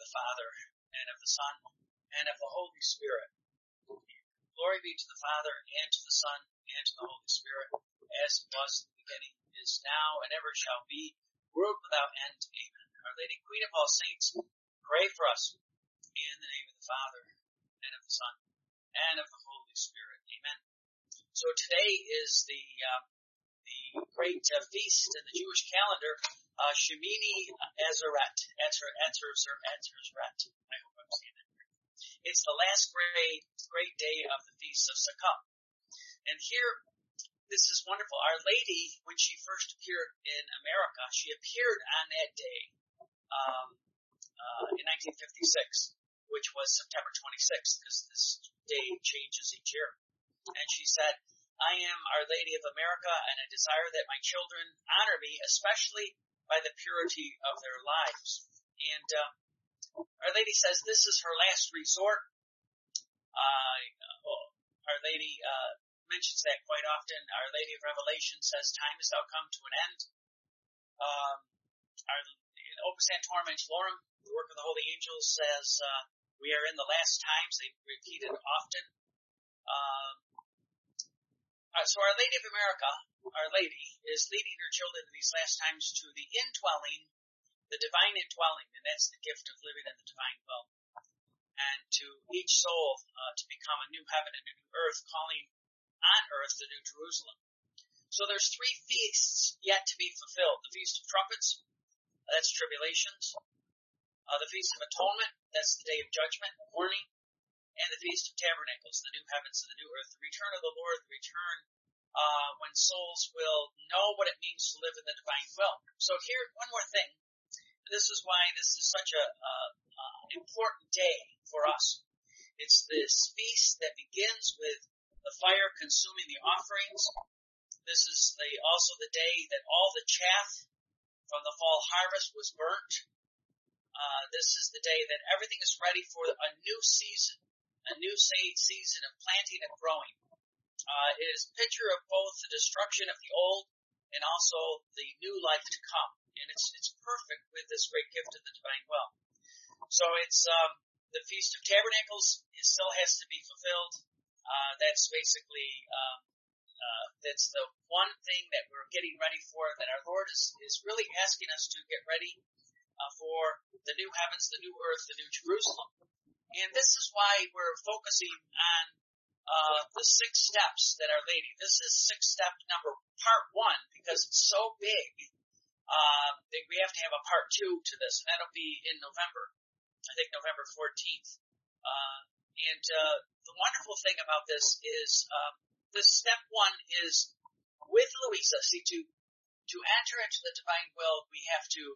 the Father, and of the Son, and of the Holy Spirit. Glory be to the Father, and to the Son, and to the Holy Spirit, as it was in the beginning, is now, and ever shall be, world without end. Amen. Our Lady, Queen of all saints, pray for us. In the name of the Father, and of the Son, and of the Holy Spirit. Amen. So today is the great feast in the Jewish calendar, Shemini Atzeret. I hope I'm saying that right. It's the last great day of the Feast of Sukkot. And here, this is wonderful. Our Lady, when she first appeared in America, she appeared on that day in 1956, which was September 26th, because this day changes each year. And she said, I am Our Lady of America, and I desire that my children honor me, especially by the purity of their lives. And Our Lady says this is her last resort. Our Lady mentions that quite often. Our Lady of Revelation says, time is now come to an end. In Opus Sanctorum Angelorum, the work of the holy angels, says we are in the last times. They repeat it often. So Our Lady of America, Our Lady, is leading her children in these last times to the indwelling, the divine indwelling, and that's the gift of living in the divine will. And to each soul to become a new heaven and a new earth, calling on earth the New Jerusalem. So there's three feasts yet to be fulfilled. The Feast of Trumpets, that's tribulations. The Feast of Atonement, that's the day of judgment, mourning. And the Feast of Tabernacles, the new heavens and the new earth, the return of the Lord, the return when souls will know what it means to live in the divine will. So here, one more thing. This is why this is such a important day for us. It's this feast that begins with the fire consuming the offerings. This is also the day that all the chaff from the fall harvest was burnt. This is the day that everything is ready for a new season. A new season of planting and growing. It is a picture of both the destruction of the old and also the new life to come. And it's perfect with this great gift of the divine will. So it's the Feast of Tabernacles. It still has to be fulfilled. That's basically that's the one thing that we're getting ready for, that our Lord is really asking us to get ready for the new heavens, the new earth, the new Jerusalem. And this is why we're focusing on the 6 steps that Our Lady. This is step number part 1, because it's so big that we have to have a part 2 to this, and that'll be in November. I think November 14th. And the wonderful thing about this is this step 1 is with Louisa. See, to enter into the divine will, we have to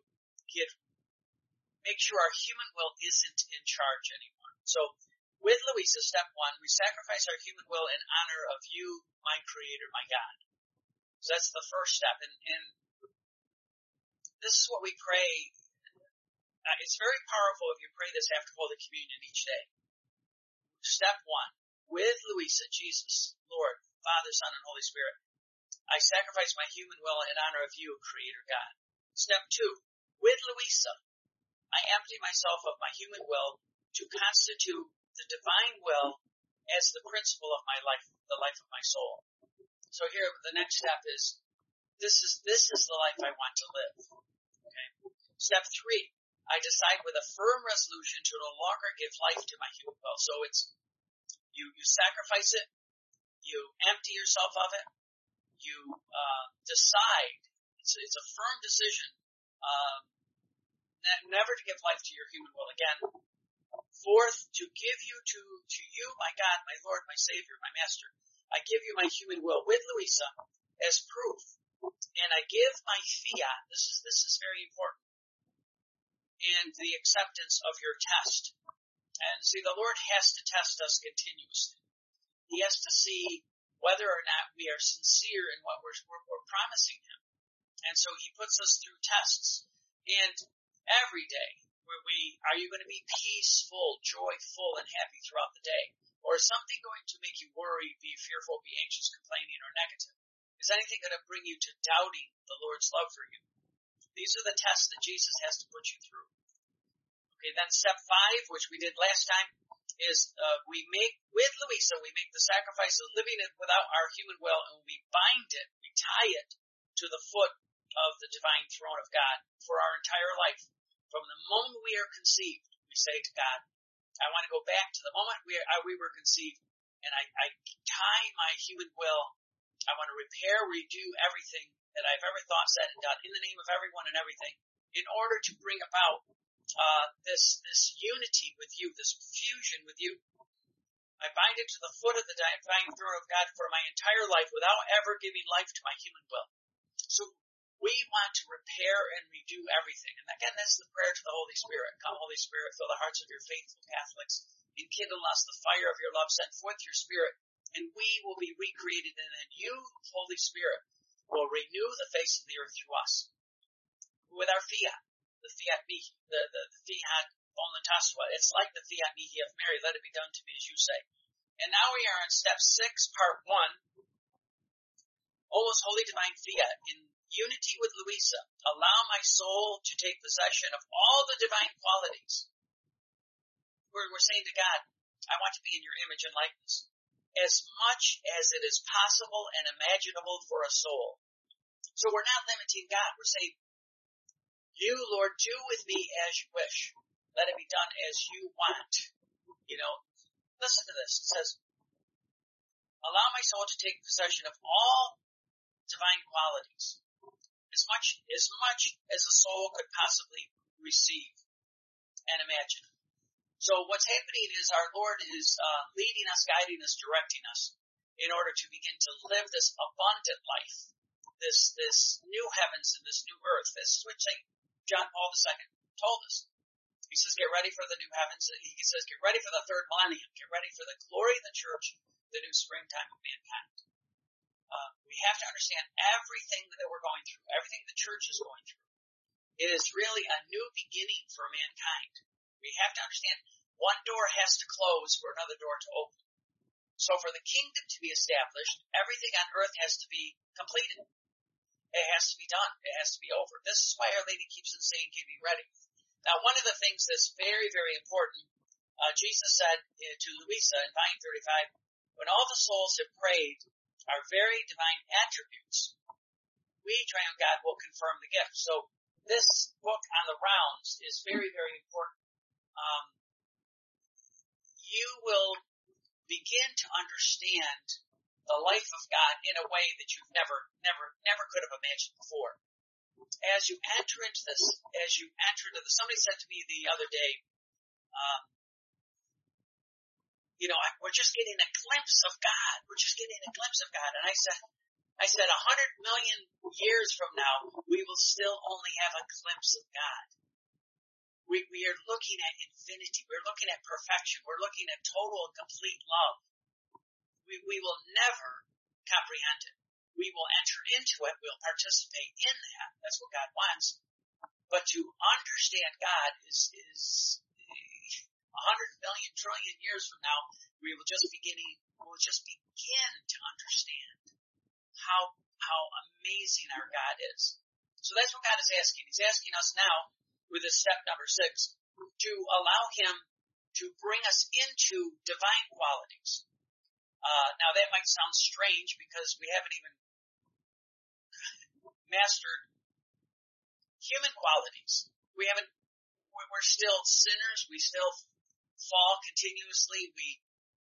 make sure our human will isn't in charge anymore. So, with Louisa, step 1, we sacrifice our human will in honor of you, my Creator, my God. So that's the first step. And this is what we pray. It's very powerful if you pray this after Holy Communion each day. Step 1, with Louisa, Jesus, Lord, Father, Son, and Holy Spirit, I sacrifice my human will in honor of you, Creator God. Step 2, with Louisa, I empty myself of my human will to constitute the divine will as the principle of my life, the life of my soul. So here, the next step is, this is the life I want to live. Okay. Step 3, I decide with a firm resolution to no longer give life to my human will. So it's, you sacrifice it, you empty yourself of it, you decide, it's a firm decision, never to give life to your human will again. 4th, to give you to you, my God, my Lord, my Savior, my Master. I give you my human will with Louisa as proof, and I give my fiat. This is very important, and the acceptance of your test. And see, the Lord has to test us continuously. He has to see whether or not we are sincere in what we're promising Him, and so He puts us through tests. And every day, are you going to be peaceful, joyful, and happy throughout the day? Or is something going to make you worry, be fearful, be anxious, complaining, or negative? Is anything going to bring you to doubting the Lord's love for you? These are the tests that Jesus has to put you through. Okay, then step 5, which we did last time, is we make, with Louisa, we make the sacrifice of living it without our human will, and we bind it, we tie it to the foot of the divine throne of God for our entire life. From the moment we are conceived, we say to God, I want to go back to the moment we were conceived, and I tie my human will. I want to repair, redo everything that I've ever thought, said, and done in the name of everyone and everything in order to bring about this unity with you, this fusion with you. I bind it to the foot of the divine throne of God for my entire life without ever giving life to my human will. So we want to repair and redo everything. And again, that's the prayer to the Holy Spirit. Come, Holy Spirit, fill the hearts of your faithful Catholics. Enkindle us the fire of your love. Send forth your Spirit, and we will be recreated. And then you, Holy Spirit, will renew the face of the earth through us. With our fiat, the fiat mihi, the fiat voluntastua. It's like the fiat mihi of Mary. Let it be done to me as you say. And now we are in step 6, part 1. O most holy divine fiat, in unity with Louisa, allow my soul to take possession of all the divine qualities. We're saying to God, I want to be in your image and likeness, as much as it is possible and imaginable for a soul. So we're not limiting God. We're saying, you, Lord, do with me as you wish. Let it be done as you want. Listen to this. It says, allow my soul to take possession of all divine qualities, as much as a soul could possibly receive and imagine. So what's happening is our Lord is leading us, guiding us, directing us in order to begin to live this abundant life, this new heavens and this new earth. This is what St. John Paul II told us. He says, get ready for the new heavens. He says, get ready for the third millennium. Get ready for the glory of the church, the new springtime of mankind. We have to understand everything that we're going through, everything the church is going through. It is really a new beginning for mankind. We have to understand one door has to close for another door to open. So for the kingdom to be established, everything on earth has to be completed. It has to be done. It has to be over. This is why Our Lady keeps on saying, get me ready. Now, one of the things that's very, very important, Jesus said to Louisa in volume 35, when all the souls have prayed our very divine attributes, we, triune God, will confirm the gift. So this book on the rounds is very, very important. You will begin to understand the life of God in a way that you've never could have imagined before. As you enter into this, somebody said to me the other day, we're just getting a glimpse of God. We're just getting a glimpse of God. And I said, 100 million years from now, we will still only have a glimpse of God. We are looking at infinity. We're looking at perfection. We're looking at total and complete love. We will never comprehend it. We will enter into it. We'll participate in that. That's what God wants. But to understand God is 100 million trillion years from now, we'll just begin to understand how amazing our God is. So that's what God is asking. He's asking us now, with this step number 6, to allow him to bring us into divine qualities. Now that might sound strange because we haven't even mastered human qualities. We're still sinners. We still fall continuously. We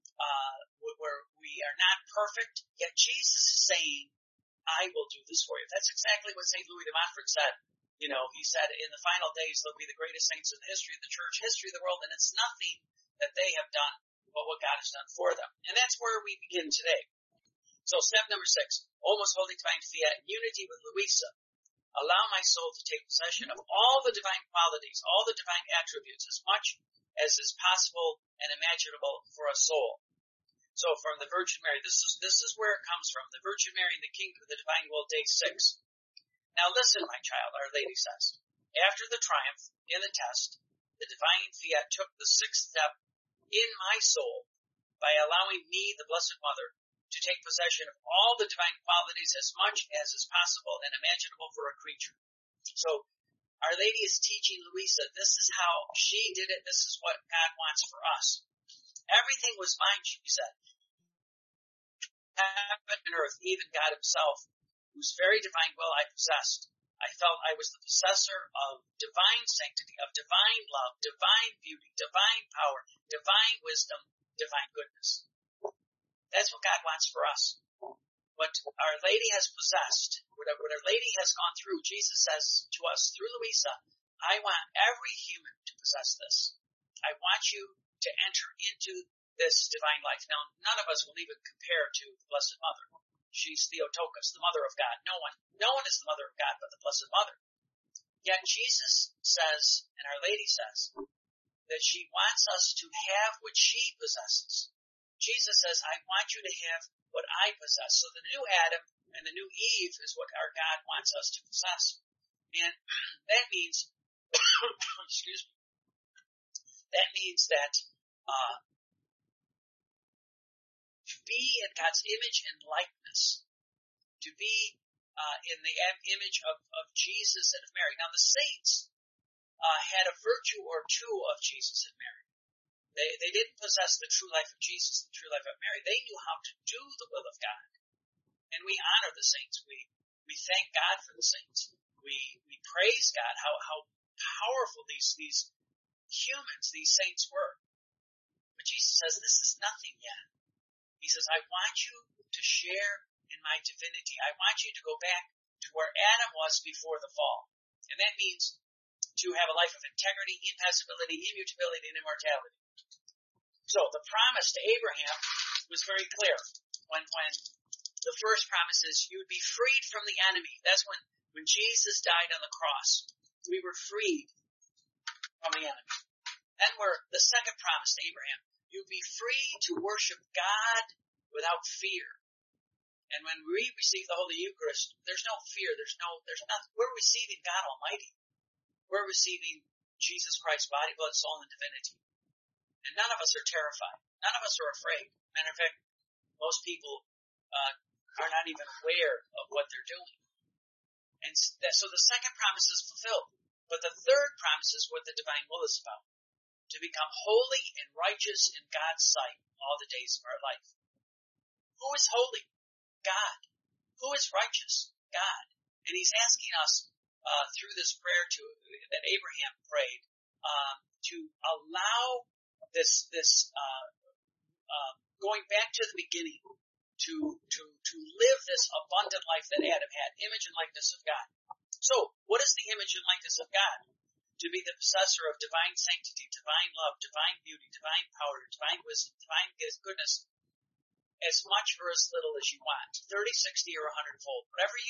are not perfect. Yet Jesus is saying, I will do this for you. That's exactly what St. Louis de Montfort said. He said, in the final days, there'll be the greatest saints in the history of the church, history of the world, and it's nothing that they have done, but what God has done for them. And that's where we begin today. So step number 6, O most holy divine fiat, unity with Louisa. Allow my soul to take possession of all the divine qualities, all the divine attributes, as much as is possible and imaginable for a soul. So from the Virgin Mary, this is where it comes from, the Virgin Mary and the Kingdom of the Divine Will, day 6. Now listen, my child, Our Lady says, after the triumph in the test, the divine fiat took the 6th step in my soul by allowing me, the Blessed Mother, to take possession of all the divine qualities as much as is possible and imaginable for a creature. So Our Lady is teaching Louisa, this is how she did it, this is what God wants for us. Everything was mine, she said. Heaven and earth, even God himself, whose very divine will I possessed. I felt I was the possessor of divine sanctity, of divine love, divine beauty, divine power, divine wisdom, divine goodness. That's what God wants for us. What Our Lady has possessed, what Our Lady has gone through, Jesus says to us through Louisa, I want every human to possess this. I want you to enter into this divine life. Now, none of us will even compare to the Blessed Mother. She's Theotokos, the Mother of God. No one is the Mother of God but the Blessed Mother. Yet Jesus says, and Our Lady says, that she wants us to have what she possesses. Jesus says, I want you to have what I possess. So the new Adam and the new Eve is what our God wants us to possess. And that means, excuse me, that means that to be in God's image and likeness, to be in the image of Jesus and of Mary. Now the saints had a virtue or two of Jesus and Mary. They didn't possess the true life of Jesus, the true life of Mary. They knew how to do the will of God. And we honor the saints. We thank God for the saints. We praise God, how powerful these humans, these saints were. But Jesus says, this is nothing yet. He says, I want you to share in my divinity. I want you to go back to where Adam was before the fall. And that means to have a life of integrity, impassibility, immutability, and immortality. So the promise to Abraham was very clear. When the first promise is you would be freed from the enemy. That's when Jesus died on the cross. We were freed from the enemy. Then the second promise to Abraham, you'd be free to worship God without fear. And when we receive the Holy Eucharist, there's no fear, there's nothing. We're receiving God Almighty. We're receiving Jesus Christ's body, blood, soul, and divinity. And none of us are terrified. None of us are afraid. Matter of fact, most people are not even aware of what they're doing. And so the second promise is fulfilled. But the third promise is what the divine will is about. To become holy and righteous in God's sight all the days of our life. Who is holy? God. Who is righteous? God. And he's asking us through this prayer that Abraham prayed to allow this going back to the beginning to live this abundant life that Adam had, image and likeness of God. So, what is the image and likeness of God? To be the possessor of divine sanctity, divine love, divine beauty, divine power, divine wisdom, divine goodness, as much or as little as you want, 30, 60, or 100-fold. Whatever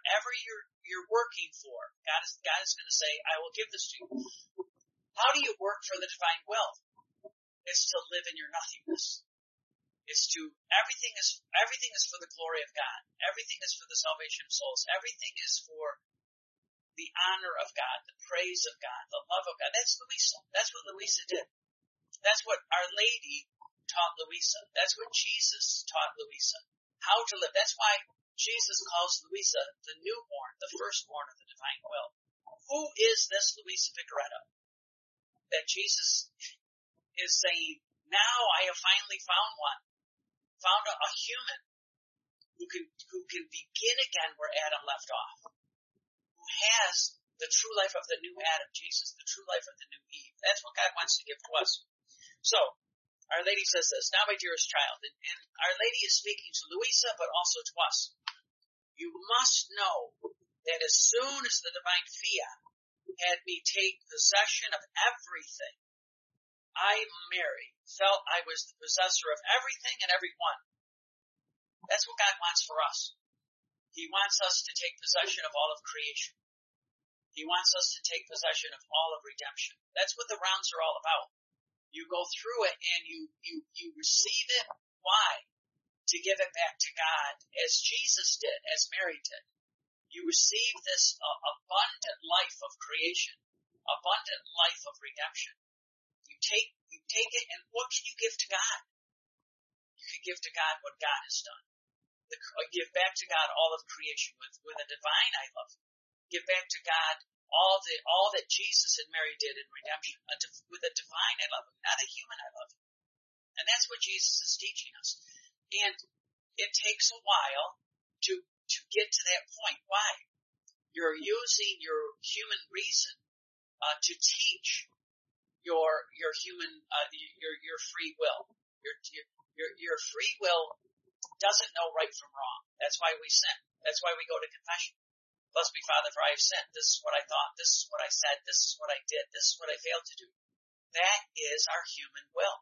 you're working for, God is going to say, I will give this to you. How do you work for the divine will? It's to live in your nothingness. It's to everything is for the glory of God. Everything is for the salvation of souls. Everything is for the honor of God, the praise of God, the love of God. That's Louisa. That's what Louisa did. That's what Our Lady taught Louisa. That's what Jesus taught Louisa. How to live. That's why Jesus calls Louisa the newborn, the firstborn of the divine will. Who is this Louisa Ficaretta? That Jesus is saying, now I have finally found one. Found a human who can begin again where Adam left off. Who has the true life of the new Adam, Jesus, the true life of the new Eve. That's what God wants to give to us. So, Our Lady says this, now my dearest child, and Our Lady is speaking to Louisa, but also to us. You must know that as soon as the divine fiat had me take possession of everything, I, Mary, felt I was the possessor of everything and everyone. That's what God wants for us. He wants us to take possession of all of creation. He wants us to take possession of all of redemption. That's what the rounds are all about. You go through it and you receive it. Why? To give it back to God, as Jesus did, as Mary did. You receive this abundant life of creation, abundant life of redemption. You take it, and what can you give to God? You can give to God what God has done. Give back to God all of creation with a divine I love. Give back to God all that Jesus and Mary did in redemption, with a divine I love him, not a human I love him. And that's what Jesus is teaching us. And it takes a while to get to that point. Why? You're using your human reason to teach your human your free will. Your free will doesn't know right from wrong. That's why we sin. That's why we go to confession. Bless me, Father, for I have sinned. This is what I thought. This is what I said. This is what I did. This is what I failed to do. That is our human will.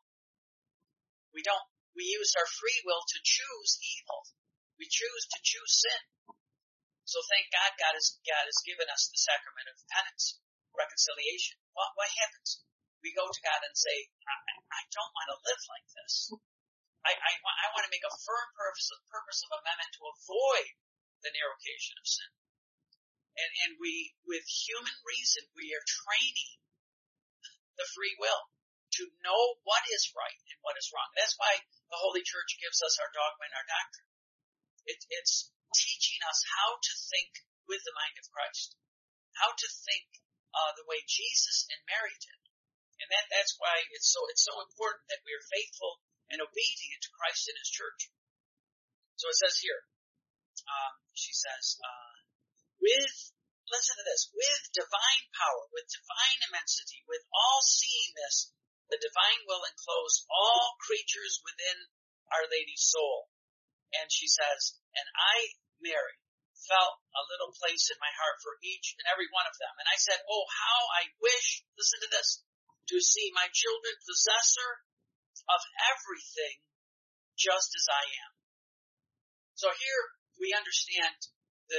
We use our free will to choose evil. We choose to choose sin. So thank God, God has given us the sacrament of penance, reconciliation. What happens? We go to God and say, I don't want to live like this. I want to make a firm purpose of amendment to avoid the narrow occasion of sin. And we, with human reason, we are training the free will to know what is right and what is wrong. That's why the Holy Church gives us our dogma and our doctrine. It's teaching us how to think with the mind of Christ, how to think the way Jesus and Mary did. And that's why it's so important that we are faithful and obedient to Christ and His church. So it says here, she says, listen to this, with divine power, with divine immensity, with all-seeingness, the divine will enclose all creatures within Our Lady's soul. And she says, and I, Mary, felt a little place in my heart for each and every one of them. And I said, oh, how I wish, listen to this, to see my children possessor of everything just as I am. So here we understand the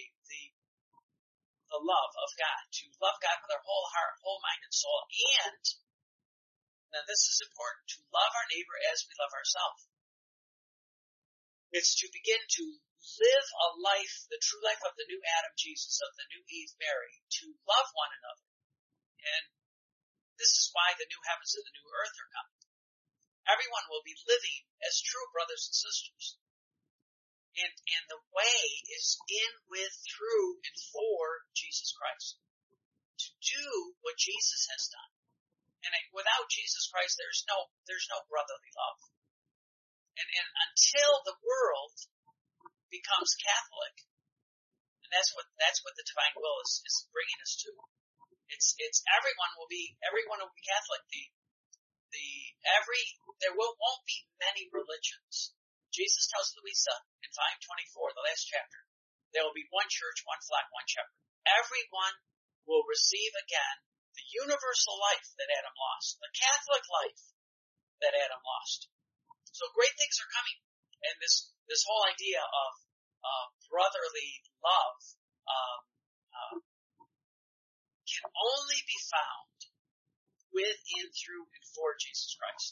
love of God, to love God with our whole heart, whole mind, and soul, and, now this is important, to love our neighbor as we love ourselves. It's to begin to live a life, the true life of the new Adam Jesus, of the new Eve Mary, to love one another. And this is why the new heavens and the new earth are coming. Everyone will be living as true brothers and sisters. And the way is in, with, through, and for Jesus Christ. To do what Jesus has done. And without Jesus Christ, there's no brotherly love. And until the world becomes Catholic, and that's what the divine will is bringing us to. It's everyone will be Catholic. There won't be many religions. Jesus tells Louisa in 5:24, the last chapter, there will be one church, one flock, one shepherd. Everyone will receive again the universal life that Adam lost, the Catholic life that Adam lost. So great things are coming, and this whole idea of brotherly love can only be found with, in, through, and for Jesus Christ.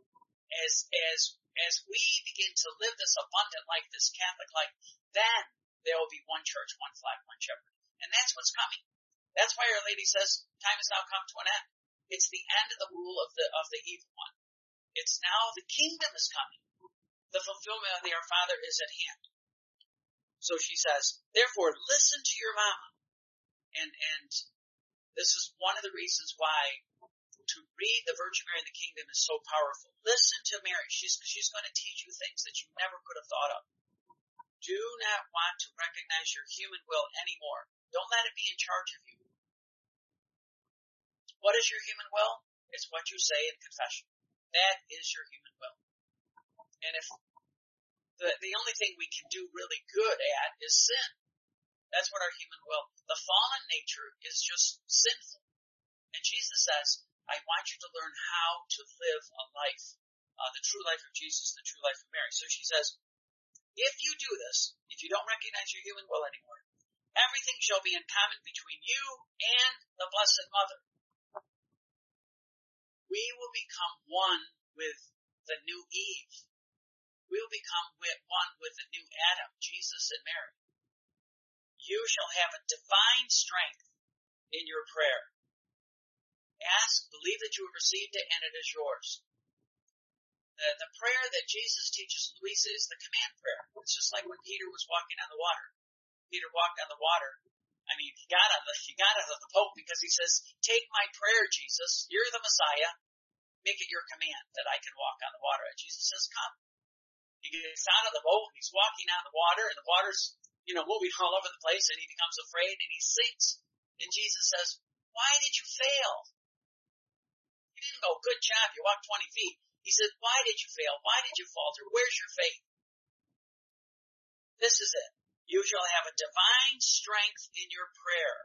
As we begin to live this abundant life, this Catholic life, then there will be one church, one flag, one shepherd. And that's what's coming. That's why Our Lady says, time has now come to an end. It's the end of the rule of the evil one. It's now the kingdom is coming. The fulfillment of the Our Father is at hand. So she says, therefore, listen to your mama. And this is one of the reasons why to read the Virgin Mary in the Kingdom is so powerful. Listen to Mary. She's going to teach you things that you never could have thought of. Do not want to recognize your human will anymore. Don't let it be in charge of you. What is your human will? It's what you say in confession. That is your human will. And if the only thing we can do really good at is sin. That's what our human will. The fallen nature is just sinful. And Jesus says, I want you to learn how to live a life, the true life of Jesus, the true life of Mary. So she says, if you do this, if you don't recognize your human will anymore, everything shall be in common between you and the Blessed Mother. We will become one with the new Eve. We will become one with the new Adam, Jesus and Mary. You shall have a divine strength in your prayer. Ask, believe that you have received it, and it is yours. The prayer that Jesus teaches Louisa is the command prayer. It's just like when Peter was walking on the water. Peter walked on the water, I mean, he got out of the boat because he says, take my prayer, Jesus. You're the Messiah. Make it your command that I can walk on the water. And Jesus says, come. He gets out of the boat and he's walking on the water and the water's, moving all over the place and he becomes afraid and he sinks. And Jesus says, why did you fail? You didn't go, good job, you walked 20 feet. He said, why did you fail? Why did you falter? Where's your faith? This is it. You shall have a divine strength in your prayer.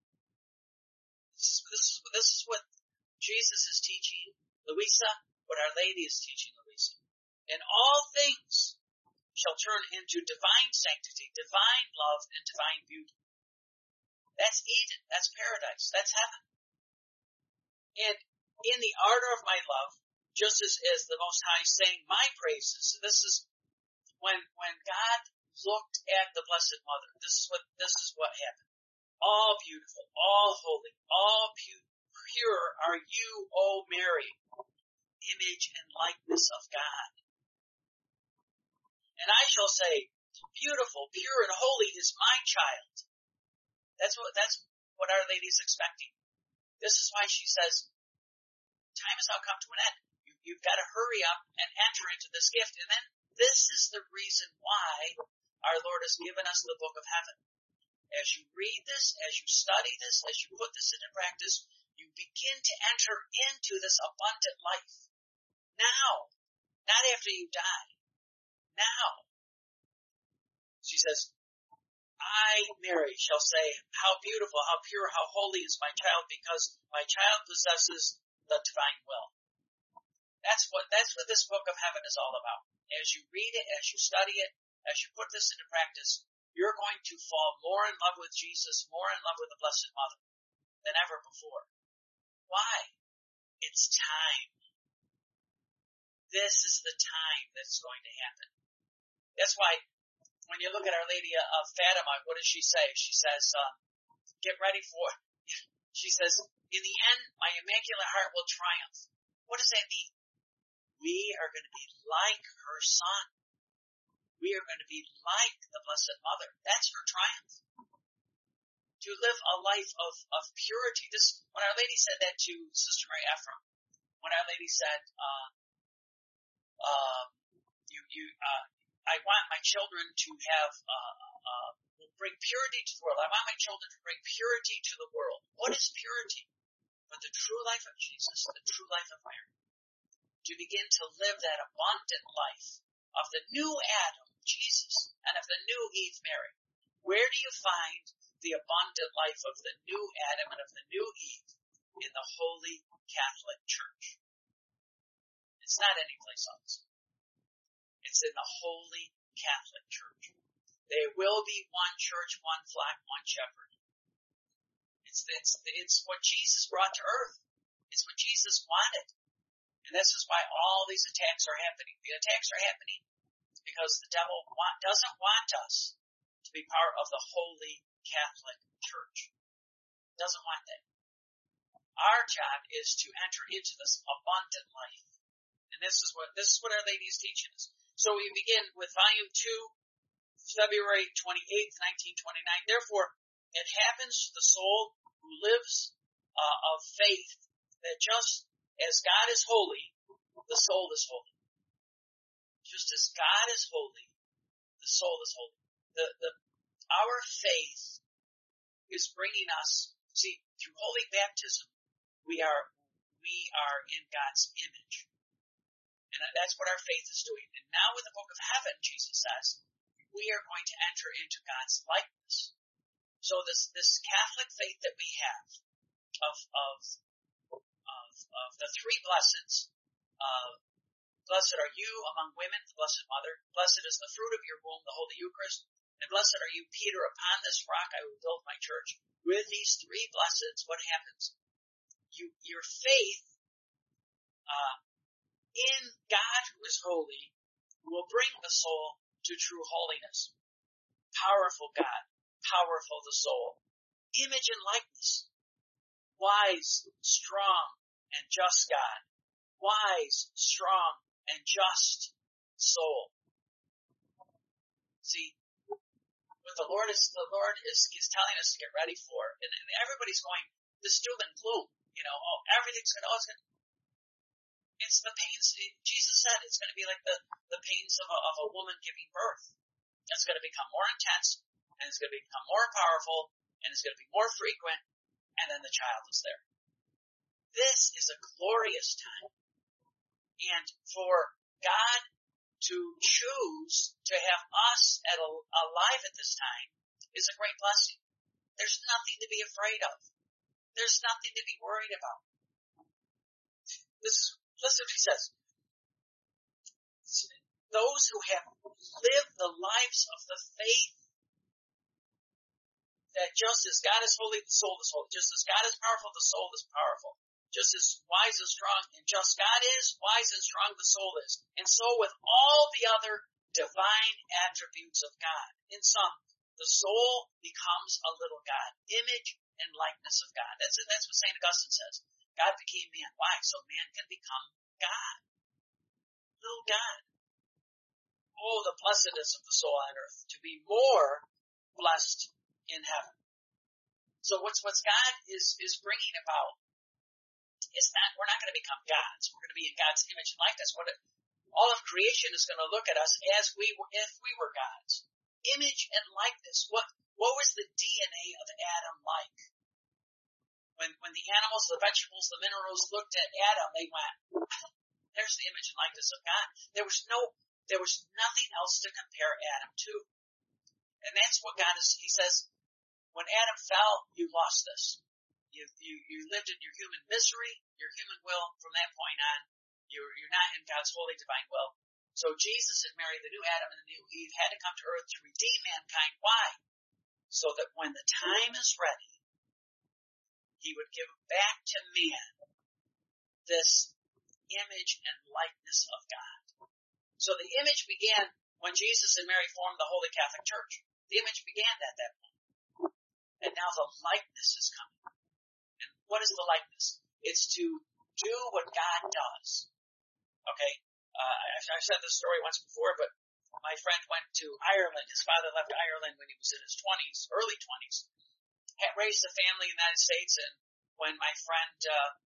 This is what Jesus is teaching Louisa, what Our Lady is teaching Louisa. And all things shall turn into divine sanctity, divine love, and divine beauty. That's Eden. That's paradise. That's heaven. And in the ardor of my love, just as the Most High sang my praises, this is when God looked at the Blessed Mother. This is what happened. All beautiful, all holy, all pure are you, O Mary, image and likeness of God. And I shall say, beautiful, pure, and holy is my child. That's what Our Lady is expecting. This is why she says, time has now come to an end. You've got to hurry up and enter into this gift. And then this is the reason why our Lord has given us the book of heaven. As you read this, as you study this, as you put this into practice, you begin to enter into this abundant life. Now, not after you die. Now. She says, I, Mary, shall say, how beautiful, how pure, how holy is my child, because my child possesses the divine will. That's what this book of heaven is all about. As you read it, as you study it, as you put this into practice, you're going to fall more in love with Jesus, more in love with the Blessed Mother than ever before. Why? It's time. This is the time that's going to happen. That's why when you look at Our Lady of Fatima, what does she say? She says, get ready for it. She says, in the end, my Immaculate Heart will triumph. What does that mean? We are going to be like her Son. We are going to be like the Blessed Mother. That's her triumph. To live a life of purity. When Our Lady said that to Sister Mary Ephraim, when Our Lady said, I want my children to bring purity to the world. I want my children to bring purity to the world. What is purity? But the true life of Jesus, the true life of Mary. To begin to live that abundant life of the new Adam, Jesus, and of the new Eve, Mary. Where do you find the abundant life of the new Adam and of the new Eve? In the Holy Catholic Church. It's not anyplace else. It's in the Holy Catholic Church. There will be one church, one flock, one shepherd. It's what Jesus brought to earth. It's what Jesus wanted. And this is why all these attacks are happening. The attacks are happening because the devil doesn't want us to be part of the Holy Catholic Church. Doesn't want that. Our job is to enter into this abundant life. And this is what Our Lady is teaching us. So we begin with Volume 2, February 28th, 1929. Therefore, it happens to the soul who lives of faith that just as God is holy, the soul is holy. Just as God is holy, the soul is holy. Our faith is bringing us, see, through holy baptism, we are in God's image. And that's what our faith is doing. And now with the book of heaven, Jesus says, we are going to enter into God's likeness. So this Catholic faith that we have of the three blesseds, blessed are you among women, the Blessed Mother. Blessed is the fruit of your womb, the Holy Eucharist. And blessed are you, Peter, upon this rock I will build my church. With these three blesseds, what happens? Your faith in God who is holy will bring the soul to true holiness. Powerful God, powerful the soul. Image and likeness. Wise, strong, and just God. Wise, strong, and just soul. See, what the Lord is telling us to get ready for. And everybody's going, this doom and gloom, everything's going to, it's the pains. Jesus said it's going to be like the pains of a woman giving birth. It's going to become more intense, and it's going to become more powerful, and it's going to be more frequent, and then the child is there. This is a glorious time. And for God to choose to have us alive at this time is a great blessing. There's nothing to be afraid of. There's nothing to be worried about. Listen what he says. Those who have lived the lives of the faith, that just as God is holy, the soul is holy. Just as God is powerful, the soul is powerful. Just as wise and strong and just God is, wise and strong the soul is. And so with all the other divine attributes of God. In sum, the soul becomes a little God. Image and likeness of God. That's what St. Augustine says. God became man. Why? So man can become God. Little God. Oh, the blessedness of the soul on earth. To be more blessed in heaven. So what's God is bringing about is that we're not going to become gods. We're going to be in God's image and likeness. All of creation is going to look at us as if we were gods. Image and likeness. What was the DNA of Adam like? When the animals, the vegetables, the minerals looked at Adam, they went, there's the image and likeness of God. There was nothing else to compare Adam to. And that's what God is, he says, when Adam fell, you lost this. You lived in your human misery, your human will. From that point on, you're not in God's holy divine will. So Jesus had married the new Adam and the new Eve, had to come to earth to redeem mankind. Why? So that when the time is ready, he would give back to man this image and likeness of God. So the image began when Jesus and Mary formed the Holy Catholic Church. The image began at that point. And now the likeness is coming. And what is the likeness? It's to do what God does. Okay? I've said this story once before, but my friend went to Ireland. His father left Ireland when he was in his 20s, early 20s. Had raised a family in the United States, and when my friend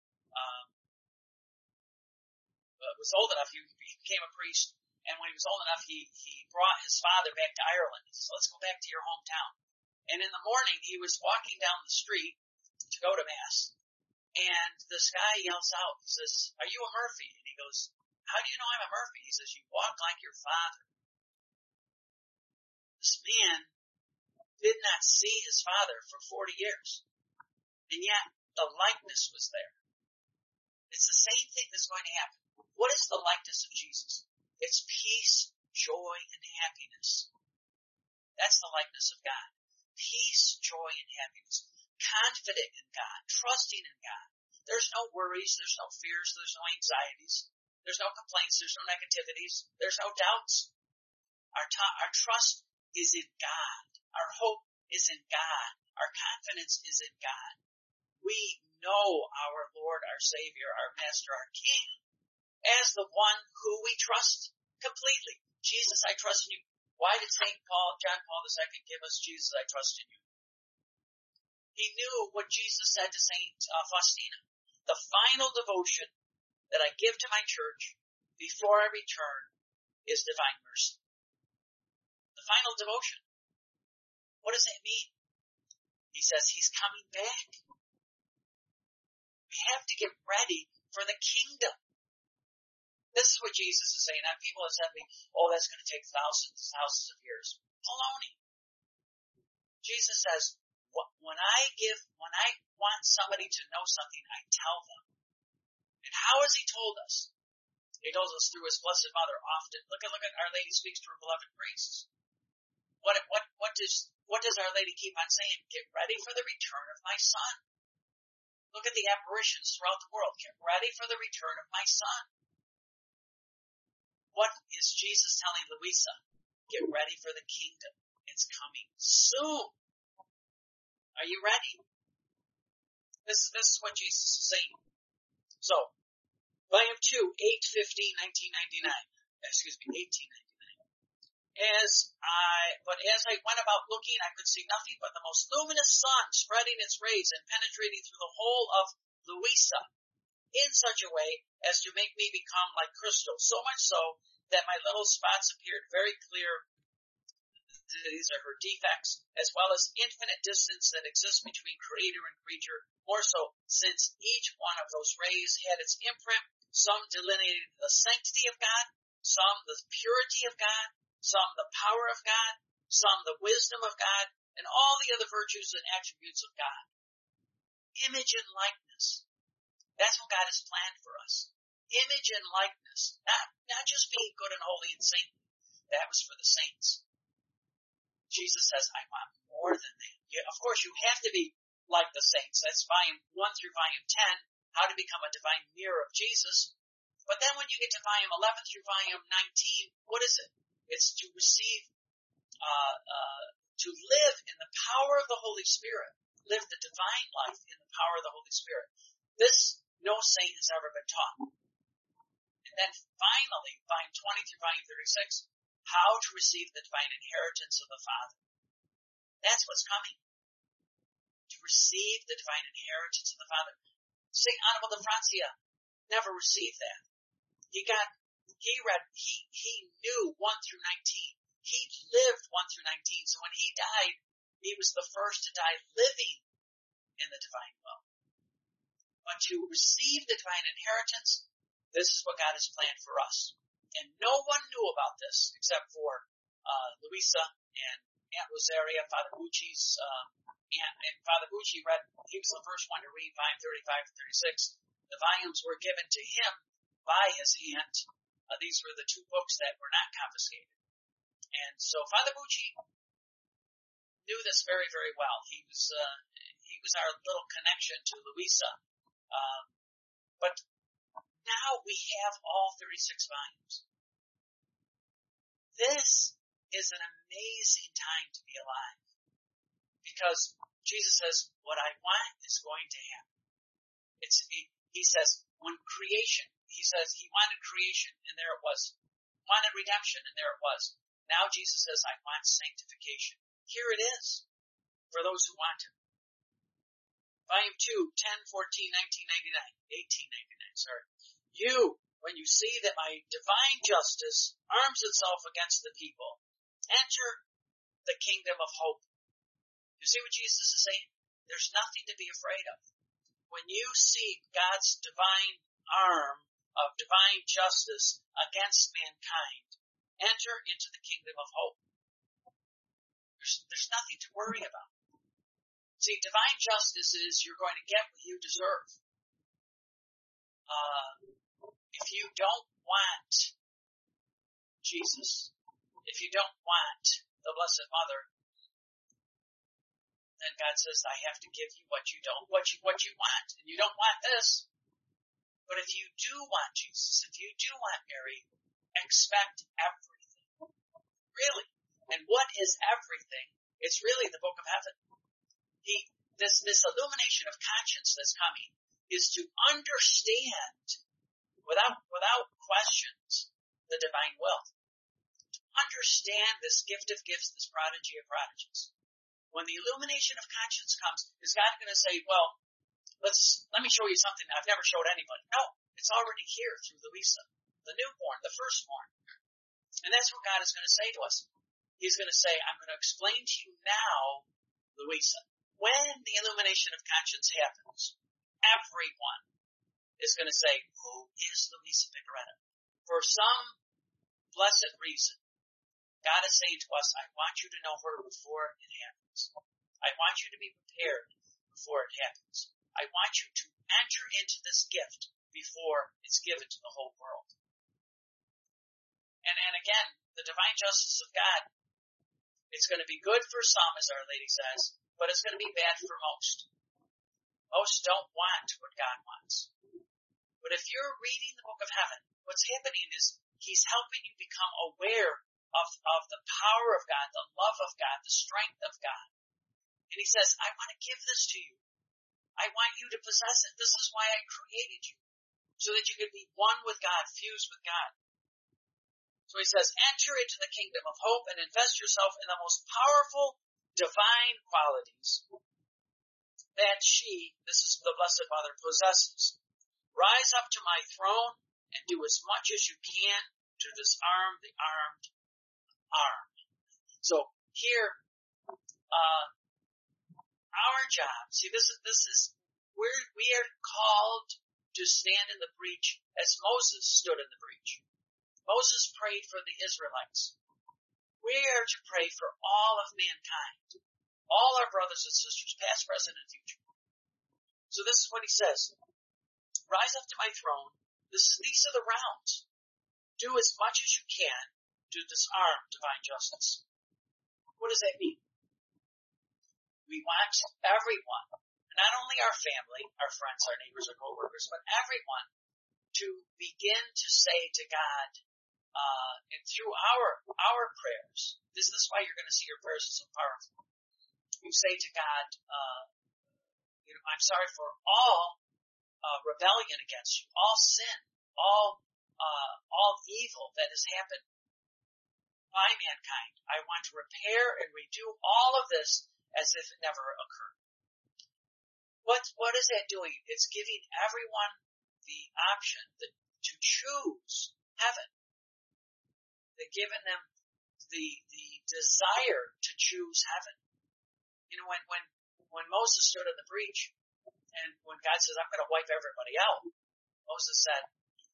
was old enough, he became a priest, and when he was old enough, he brought his father back to Ireland. He said, let's go back to your hometown. And in the morning, he was walking down the street to go to Mass, and this guy yells out, he says, are you a Murphy? And he goes, how do you know I'm a Murphy? He says, you walk like your father. This man did not see his father for 40 years, and yet the likeness was there. It's the same thing that's going to happen. What is the likeness of Jesus? It's peace, joy, and happiness. That's the likeness of God. Peace, joy, and happiness. Confident in God, trusting in God. There's no worries, there's no fears, there's no anxieties, there's no complaints, there's no negativities, there's no doubts. Our trust is in God. Our hope is in God. Our confidence is in God. We know our Lord, our Savior, our Master, our King, as the one who we trust completely. Jesus, I trust in you. Why did John Paul II give us Jesus, I trust in you? He knew what Jesus said to Saint Faustina. The final devotion that I give to my church before I return is divine mercy. The final devotion. What does that mean? He says he's coming back. We have to get ready for the kingdom. This is what Jesus is saying. Now, people have said to me, oh, that's going to take thousands of years. Baloney. Jesus says, when I want somebody to know something, I tell them. And how has he told us? He tells us through his Blessed Mother often. Look at Our Lady speaks to her beloved priests. What does Our Lady keep on saying? Get ready for the return of my Son. Look at the apparitions throughout the world. Get ready for the return of my Son. What is Jesus telling Louisa? Get ready for the kingdom. It's coming soon. Are you ready? This is what Jesus is saying. So, Volume 2, 8/15/1999. Excuse me, 1899. But as I went about looking, I could see nothing but the most luminous sun spreading its rays and penetrating through the whole of Louisa in such a way as to make me become like crystal, so much so that my little spots appeared very clear. These are her defects, as well as infinite distance that exists between creator and creature, more so since each one of those rays had its imprint. Some delineated the sanctity of God, some the purity of God, some the power of God, some the wisdom of God, and all the other virtues and attributes of God. Image and likeness. That's what God has planned for us. Image and likeness. Not just being good and holy and saintly. That was for the saints. Jesus says, I want more than that. Of course, you have to be like the saints. That's volume 1 through volume 10, How to Become a Divine Mirror of Jesus. But then when you get to volume 11 through volume 19, what is it? It's to receive, to live in the power of the Holy Spirit. Live the divine life in the power of the Holy Spirit. This, no saint has ever been taught. And then finally, volume 20 through volume 36, how to receive the divine inheritance of the Father. That's what's coming. To receive the divine inheritance of the Father. St. Annibal de Francia never received that. He knew 1 through 19. He lived 1 through 19. So when he died, he was the first to die living in the divine will. But to receive the divine inheritance, this is what God has planned for us. And no one knew about this except for Louisa and Aunt Rosaria, Father Bucci's aunt. And Father Bucci he was the first one to read volume 35 and 36. The volumes were given to him by his aunt. These were the two books that were not confiscated. And so Father Bucci knew this very, very well. He was our little connection to Louisa. But now we have all 36 volumes. This is an amazing time to be alive. Because Jesus says, what I want is going to happen. He says, when creation, he says he wanted creation, and there it was. Wanted redemption, and there it was. Now Jesus says, I want sanctification. Here it is, for those who want it. Volume 2, 10, 14, 1899, sorry. You, when you see that my divine justice arms itself against the people, enter the kingdom of hope. You see what Jesus is saying? There's nothing to be afraid of. When you see God's divine arm of divine justice against mankind, enter into the kingdom of hope. There's nothing to worry about. See, divine justice is you're going to get what you deserve. If you don't want Jesus, if you don't want the Blessed Mother, then God says, I have to give you what you want. And you don't want this. But if you do want Jesus, if you do want Mary, expect everything. Really. And what is everything? It's really the book of heaven. This illumination of conscience that's coming is to understand without questions the divine will. To understand this gift of gifts, this prodigy of prodigies. When the illumination of conscience comes, is God going to say, well, let me show you something I've never showed anybody? No, it's already here through Louisa, the newborn, the firstborn. And that's what God is going to say to us. He's going to say, I'm going to explain to you now, Louisa, when the illumination of conscience happens, everyone is going to say, who is Louisa Picaretta? For some blessed reason, God is saying to us, I want you to know her before it happens. I want you to be prepared before it happens. I want you to enter into this gift before it's given to the whole world. And again, the divine justice of God, it's going to be good for some, as Our Lady says, but it's going to be bad for most. Most don't want what God wants. But if you're reading the book of heaven, what's happening is he's helping you become aware of the power of God, the love of God, the strength of God. And he says, I want to give this to you. I want you to possess it. This is why I created you. So that you can be one with God, fused with God. So he says, enter into the kingdom of hope and invest yourself in the most powerful divine qualities that she, this is the Blessed Mother, possesses. Rise up to my throne and do as much as you can to disarm the armed arm. So here, our job, see, we are called to stand in the breach as Moses stood in the breach. Moses prayed for the Israelites. We are to pray for all of mankind, all our brothers and sisters, past, present, and future. So this is what he says. Rise up to my throne. These are the rounds. Do as much as you can to disarm divine justice. What does that mean? We want everyone, not only our family, our friends, our neighbors, our co-workers, but everyone to begin to say to God, and through our prayers, this is why you're going to see your prayers are so powerful. You say to God, I'm sorry for all rebellion against you, all sin, all evil that has happened by mankind. I want to repair and redo all of this as if it never occurred. What is that doing? It's giving everyone the option to choose heaven. They're giving them the desire to choose heaven. You know, when Moses stood in the breach, and when God says, I'm going to wipe everybody out, Moses said,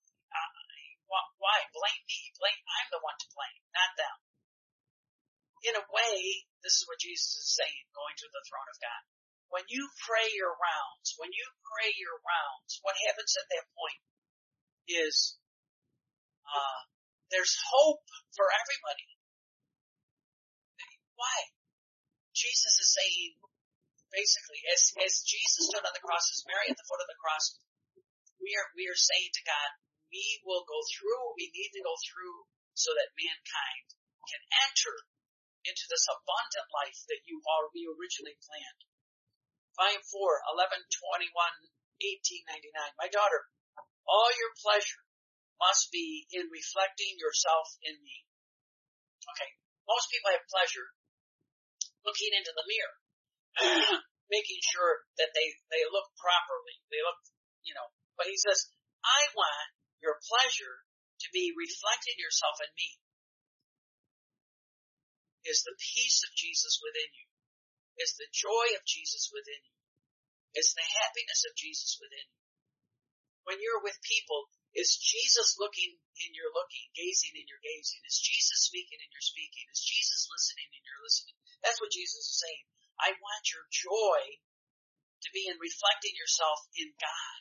why? Blame me. I'm the one to blame, not them. In a way, this is what Jesus is saying, going to the throne of God. When you pray your rounds, what happens at that point is, there's hope for everybody. Why? Jesus is saying, basically, as Jesus stood on the cross, as Mary at the foot of the cross, we are saying to God, we need to go through so that mankind can enter into this abundant life that you originally planned. Volume 4, 11/21, 1899. My daughter, all your pleasure must be in reflecting yourself in me. Okay, most people have pleasure looking into the mirror, making sure that they look properly. They look, but he says, I want your pleasure to be reflecting yourself in me. Is the peace of Jesus within you? Is the joy of Jesus within you? Is the happiness of Jesus within you? When you're with people, is Jesus looking in your looking, gazing in your gazing? Is Jesus speaking in your speaking? Is Jesus listening in your listening? That's what Jesus is saying. I want your joy to be in reflecting yourself in God.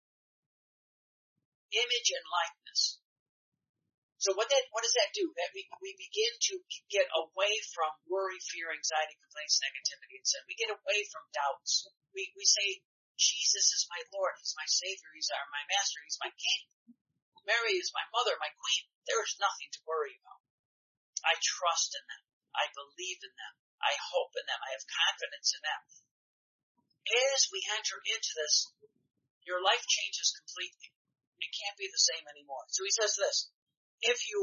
Image and likeness. So what does that do? That we begin to get away from worry, fear, anxiety, complaints, negativity, and sin. We get away from doubts. We say, Jesus is my Lord. He's my Savior. He's my Master. He's my King. Mary is my mother, my Queen. There is nothing to worry about. I trust in them. I believe in them. I hope in them. I have confidence in them. As we enter into this, your life changes completely. It can't be the same anymore. So he says this. If you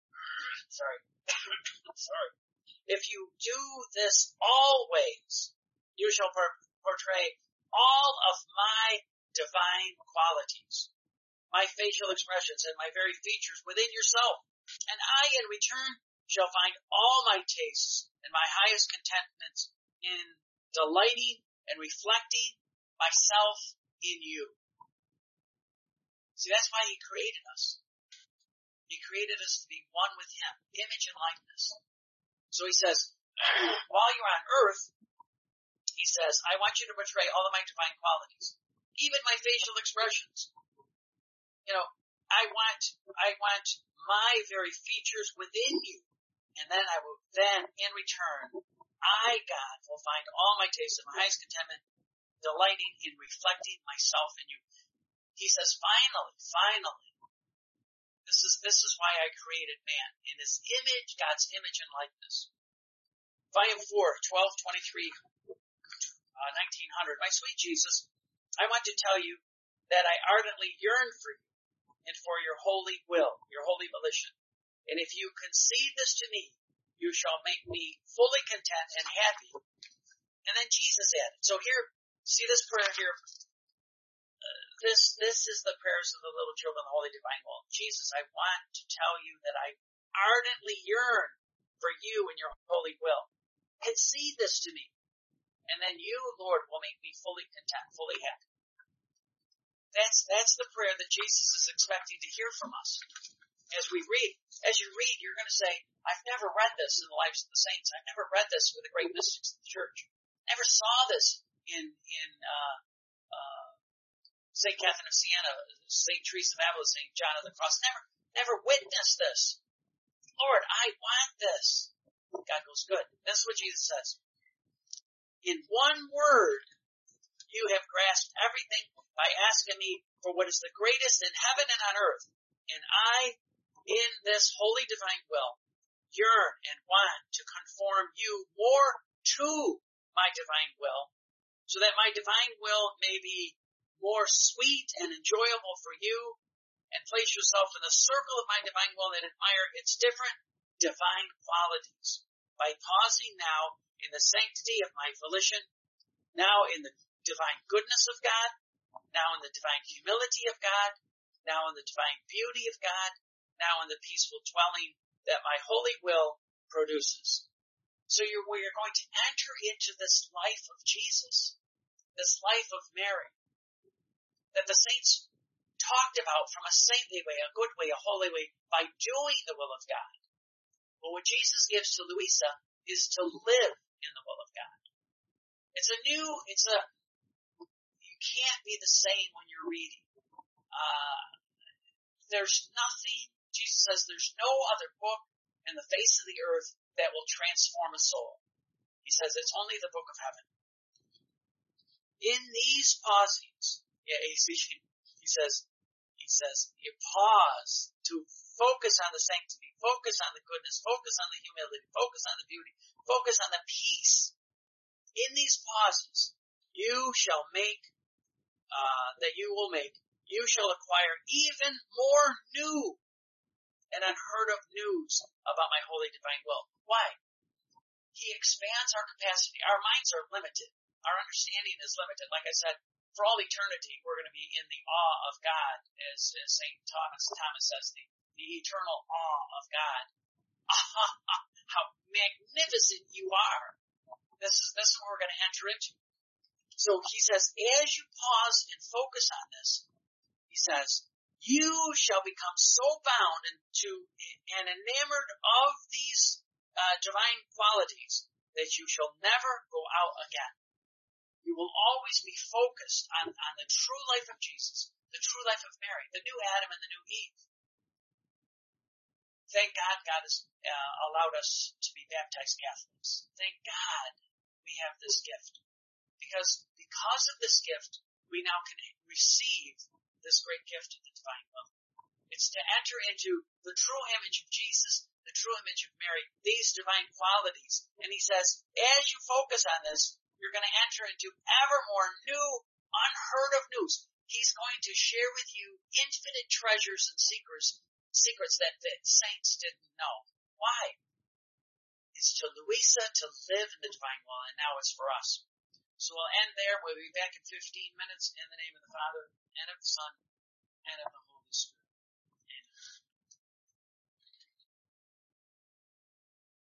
do this always, you shall portray all of my divine qualities, my facial expressions, and my very features within yourself. And I, in return, shall find all my tastes and my highest contentment in delighting and reflecting myself in you. See, that's why he created us. He created us to be one with him, image and likeness. So he says, while you're on earth, he says, I want you to portray all of my divine qualities, even my facial expressions. I want my very features within you. And then in return, I, God, will find all my tastes and my highest contentment, delighting in reflecting myself in you. He says, finally, this is why I created man, in his image, God's image and likeness. Volume 4, 12/23, 1900. My sweet Jesus, I want to tell you that I ardently yearn for you and for your holy will, your holy volition. And if you concede this to me, you shall make me fully content and happy. And then Jesus added. So here, see this prayer here? This is the prayers of the little children of the Holy Divine Will. Jesus, I want to tell you that I ardently yearn for you and your holy will. Concede this to me. And then you, Lord, will make me fully content, fully happy. That's the prayer that Jesus is expecting to hear from us. As we read, as you read, you're going to say, I've never read this in the lives of the saints. I've never read this with the great mystics of the church. Never saw this in St. Catherine of Siena, St. Teresa of Avila, St. John of the Cross. Never witnessed this. Lord, I want this. God goes, good. That's what Jesus says. In one word, you have grasped everything by asking me for what is the greatest in heaven and on earth. And I, in this holy divine will, yearn and want to conform you more to my divine will, so that my divine will may be more sweet and enjoyable for you, and place yourself in the circle of my divine will and admire its different divine qualities by pausing now in the sanctity of my volition, now in the divine goodness of God, now in the divine humility of God, now in the divine beauty of God, now in the peaceful dwelling that my holy will produces. So we are going to enter into this life of Jesus, this life of Mary, that the saints talked about from a saintly way, a good way, a holy way, by doing the will of God. But what Jesus gives to Luisa is to live in the will of God. You can't be the same when you're reading. There's nothing, Jesus says, there's no other book in the face of the earth that will transform a soul. He says it's only the book of heaven. In these pausings, he says, you pause to focus on the sanctity, focus on the goodness, focus on the humility, focus on the beauty, focus on the peace. In these pauses, you shall acquire even more new and unheard of news about my holy divine will. Why? He expands our capacity. Our minds are limited. Our understanding is limited. Like I said, for all eternity, we're going to be in the awe of God, as St. Thomas says, the eternal awe of God. How magnificent you are. This is what we're going to enter into. So he says, as you pause and focus on this, he says, you shall become so bound and enamored of these divine qualities that you shall never go out again. You will always be focused on the true life of Jesus, the true life of Mary, the new Adam and the new Eve. Thank God has allowed us to be baptized Catholics. Thank God we have this gift. Because of this gift, we now can receive this great gift of the divine will. It's to enter into the true image of Jesus, the true image of Mary, these divine qualities. And he says, as you focus on this, you're going to enter into ever more new, unheard of news. He's going to share with you infinite treasures and secrets that the saints didn't know. Why? It's to Luisa to live in the divine will, and now it's for us. So we'll end there. We'll be back in 15 minutes in the name of the Father, and of the Son, and of the Holy Spirit.